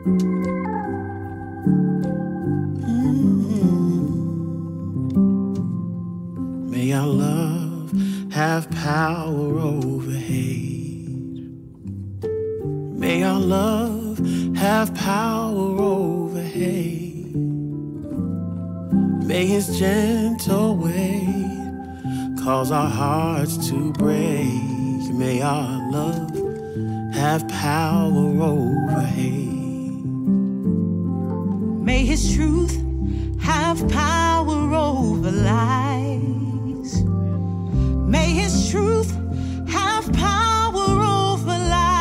May our love have power over hate. May our love have power over hate. May his gentle way cause our hearts to break. May our love have power over hate. May his truth have power over lies. May his truth have power over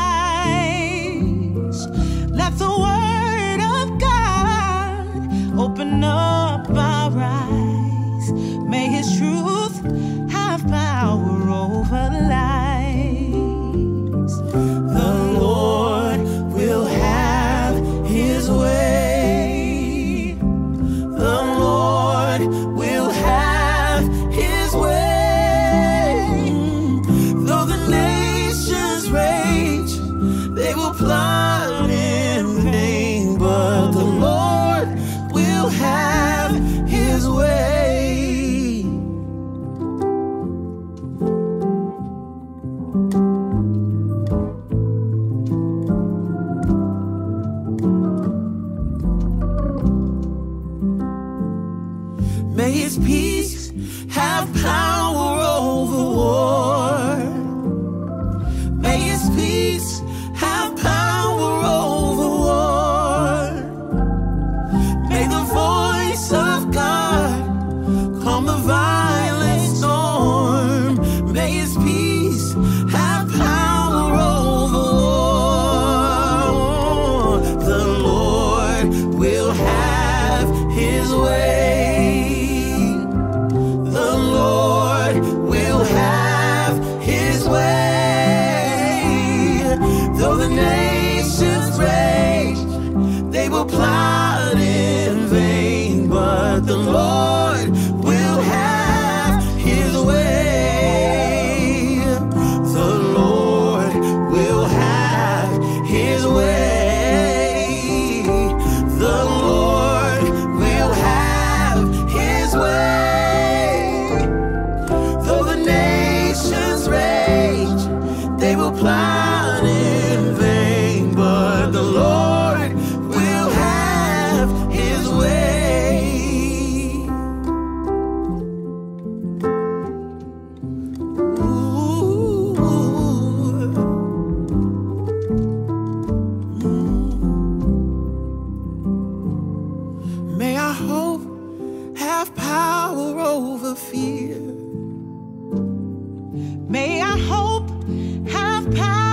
lies. Let the word of God open up our eyes. May his truth have power over lies. The Lord will have his way. The Lord will have his way. Though the nations rage, they will plot in vain, but the Lord will have his way. May his peace have power over war. May his peace have power over war. May the voice of God calm the violent storm. May his peace have power over war. The Lord will have his way. The Lord will have his way. Though the nations rage, they will plot in vain, but the Lord will have his way. The Lord will have his way. The Lord will have his way. Though the nations rage, they will plot in vain, but the Lord will have his way. Ooh. May our hope have power over fear. May our hope have power